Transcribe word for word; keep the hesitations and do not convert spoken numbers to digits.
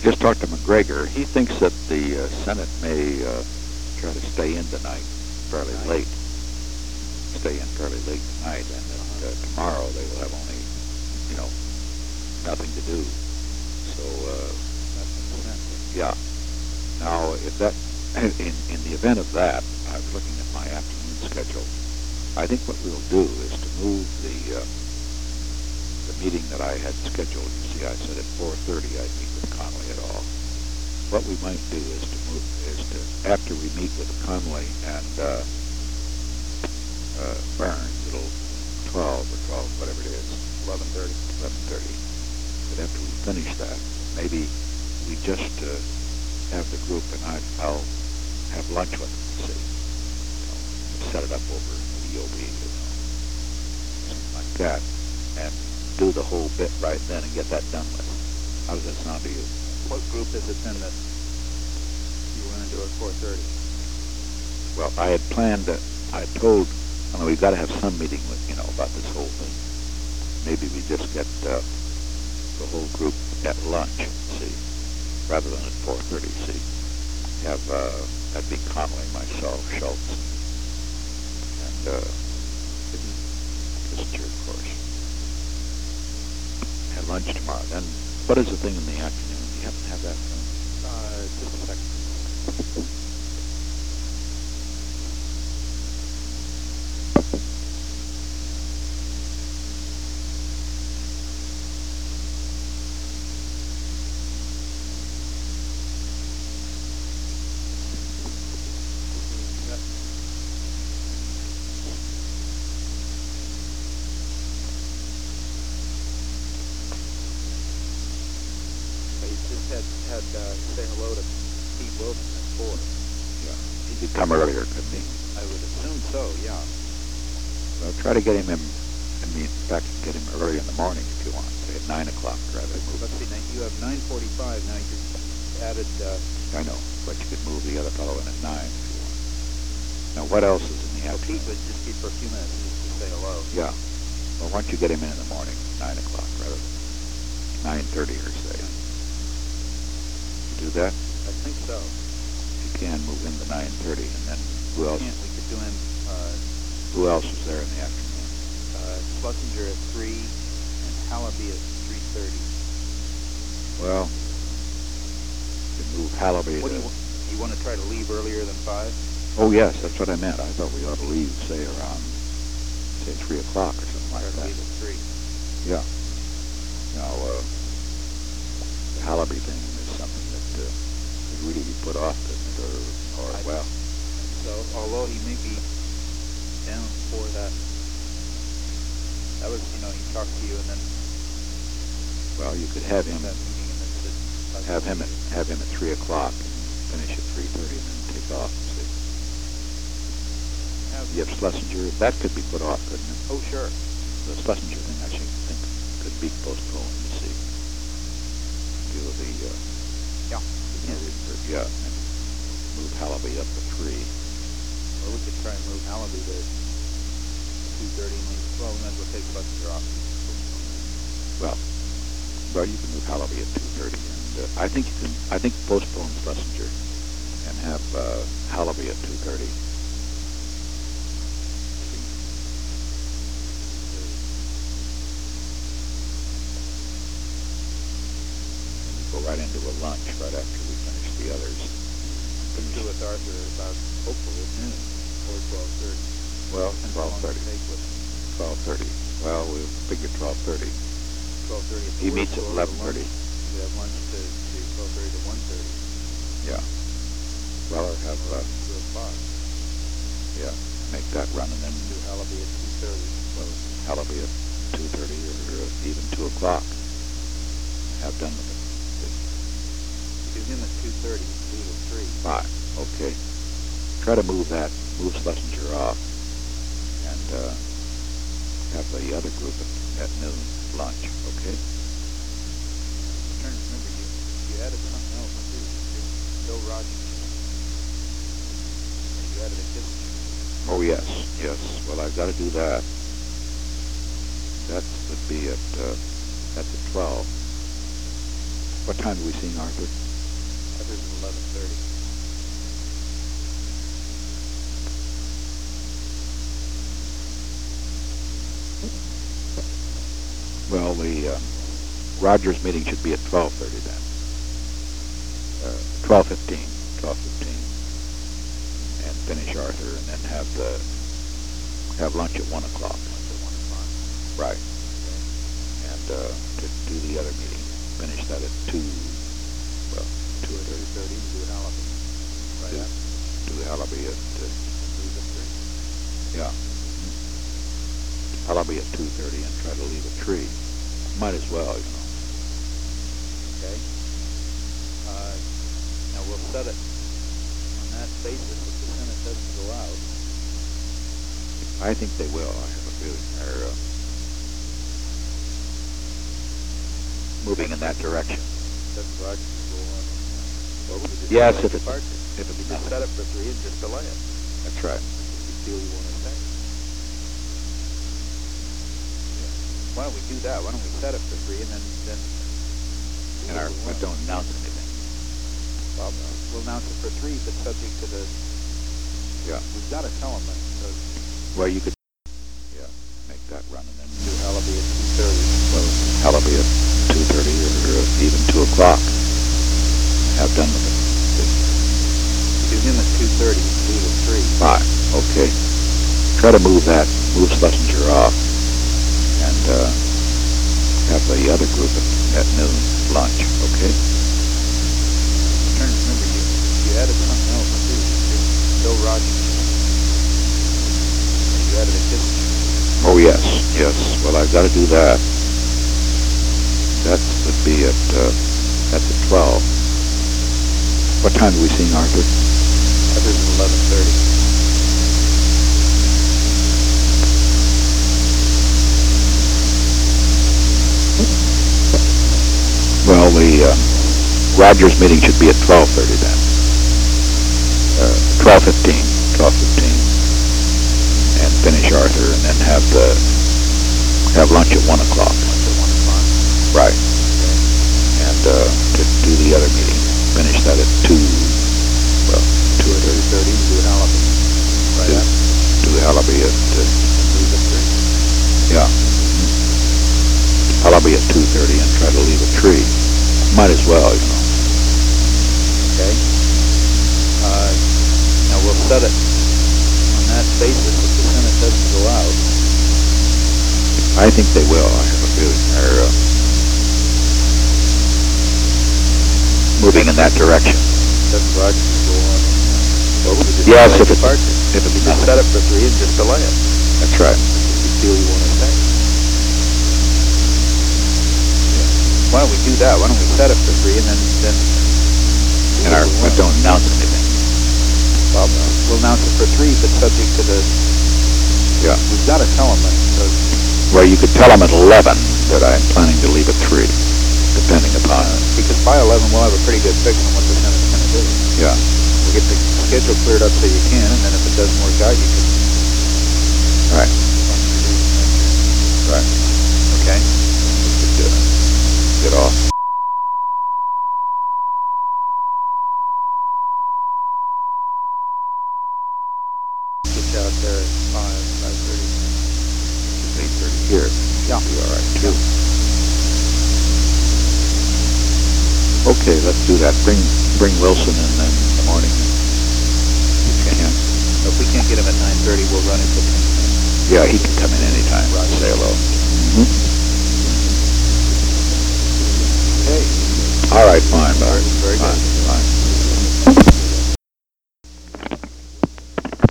just talked to McGregor. He thinks that the uh, Senate may uh, try to stay in tonight fairly late. Stay in fairly late tonight, and then uh, tomorrow they will have only, you know, nothing to do. So, uh, yeah. Now, if that, in, in the event of that, I was looking at my afternoon schedule. I think what we'll do is to move the uh, the meeting that I had scheduled. You see, I said at four thirty I'd meet with Conway et al. What we might do is to move is to after we meet with Conway and uh, uh, Burns, it'll twelve or twelve, whatever it is, eleven thirty, eleven thirty. But after we finish that, maybe we just uh, have the group and I, I'll have lunch with them. See, you know, set it up over E O B, you know, something like that, and do the whole bit right then and get that done with. How does that sound to you? What group is it then that you want to do at four thirty? Well, I had planned that, I told, I mean, we've got to have some meeting with, you know, about this whole thing. Maybe we just get uh, the whole group at lunch, see, rather than at four thirty, see. Have, uh, that'd be Conway, myself, Schultz, and uh, Kissinger, of course. Have lunch tomorrow. Then, what is the thing in the afternoon? Do you happen to have that? Uh, just a second. Had, had uh, say hello to Pete Wilson at four. Yeah, he could come earlier, couldn't he? I would assume so, yeah. Well, try to get him in, I mean, in fact, get him early in the morning if you want, say at nine o'clock rather than move. Let's see, now you have nine forty-five, now you added... Uh, I know, but you could move the other fellow in at nine if you want. Now, what else is in the well, afternoon? Pete would just be for a few minutes just to say hello. Yeah. Well, why don't you get him in in the morning, nine o'clock rather than nine thirty or say. Do that? I think so. If you can, move in to nine thirty, and then who else? We, can't, we could do him... Uh, who else is there in the afternoon? Uh, Schlesinger at three, and Hallaby at three thirty. Well, you could move Hallaby what to... Do you, do you want to try to leave earlier than five? Oh, yes, that's what I meant. I thought we ought to leave, say, around, say, three o'clock or something like that. Leave at three. Yeah. Now, uh, the Hallaby thing is something that uh, could really be put off, couldn't it? Or, or I well... So, although he may be down for that, that was, you know, he talked to you and then... Well, you could have him... That meeting and then said, have him at, have him at three o'clock and finish at three thirty and then take off. See. Have, You have Schlesinger. That could be put off, couldn't it? oh, sure. The Schlesinger thing, I should think, could be postponed, you see. Do the, uh... Yeah. The, yeah. And move Hallaby up to three. Or we could try and move Hallaby to two thirty and leave, well, we might as well take Schlesinger off. Well, well, you can move Hallaby at two thirty, and uh, I think you can, I think postpone Schlesinger and have uh, Hallaby at two thirty. Go right into a lunch right after we finish the others. We can do with Arthur about, hopefully, at noon or twelve thirty. Well, twelve thirty. twelve thirty. Well, we'll figure twelve thirty. twelve thirty. He meets at eleven thirty. We have lunch to, to twelve thirty to one thirty. Yeah. Well, or have, uh, two o'clock. Yeah, make that run and then Do Hallaby at two thirty. Well, Hallaby at two thirty or uh, even two o'clock. Have done with it. Do him at two thirty, leave at three. Fine, okay. Try to move that, move Schlesinger off, and uh, have the other group at, at noon lunch, okay? I'm trying to remember, you, you added something else too. Bill Rogers. You added a Kissinger. Oh, yes, yes. Well, I've got to do that. That would be at, uh, that's at twelve. What time do we see Arthur? Arthur's at eleven thirty. Well, the uh, Rogers meeting should be at twelve thirty then. Uh, twelve fifteen. twelve fifteen. And finish Arthur, and then have the have lunch at one o'clock. Lunch at one o'clock. Right. Okay. And uh, to do the other meeting, finish that at two. Well, two Two thirty. thirty. Do it Halaby. Right Do, after. do the Halaby at uh, Leave at three. yeah. Halaby at two thirty, and try to leave at three. Might as well, you know. Okay. Uh, now we'll set it on that basis if the Senate doesn't go out. I think they will. I have a feeling they're uh, moving in that direction. Doesn't Rogers go on? Well, we just Yes, delay if it's departure. if it's We just nothing. set it for three and just delay it. That's right. If you feel you want to say. Why don't we do that? Why don't we set it for three and then then do And what our, we but want? don't announce anything. Well, we'll announce it for three, but subject to the. Yeah. We've got to tell them that. So Well, you could. Yeah. Make that run, and then do Halaby at two thirty. well, Halaby at two thirty or uh, even two o'clock. Have done with it. Do him at two thirty. Leave at three. Fine. Okay. Try to move that. Move Schlesinger off, and uh, have the other group at, at noon lunch. Okay. I'm trying to remember you. You added something else too. Bill Rogers. You added a Kissinger. Oh yes, yes. Well, I've got to do that. That would be at uh, that's at twelve. What time do we see Arthur? Arthur's at eleven thirty. Well, the uh, Rogers meeting should be at twelve thirty then. Uh, twelve fifteen. twelve fifteen. And finish Arthur, and then have the have lunch at one o'clock. Lunch at one o'clock. Right. Okay. And uh, to do the other meeting, finish that at two. Well, two Two thirty. thirty. Do it Halaby. Right Do, after. do Halaby at uh, And leave at three. yeah. Halaby at two thirty, and try to leave at three. Might as well, you know. Okay. Uh, now we'll set it on that basis if the Senate doesn't go out. I think they will. I have a feeling they're uh, moving in that direction. Doesn't Rogers go on? Well, we just Yes, delay if it's departure. if it's We just nothing. set it for three and just delay it. That's right. If you feel you want to say. Why don't we do that? Why don't we set it for three and then then. do And what our we but want? don't announce anything. Well, we'll announce it for three, but subject to the. Yeah. We've got to tell them that. So Well, you could tell them at eleven that I'm planning to leave at three, depending upon. because by eleven we'll have a pretty good fix on what the Senate's going to do. Yeah. We'll get the schedule cleared up so you can, and then if it doesn't work out, you can. Right. Right. Okay. We could uh, get off. Get you out there at five, five thirty. eight thirty here. Yeah. Be all right too. Okay, let's do that. Bring bring Wilson in then in the morning. You can. If we can't get him at nine thirty, we'll run it till ten. Yeah, he can come in anytime. Right. Say hello. Mm-hmm. Hmm? Okay. All right, fine, Bart. Very good. Fine, fine.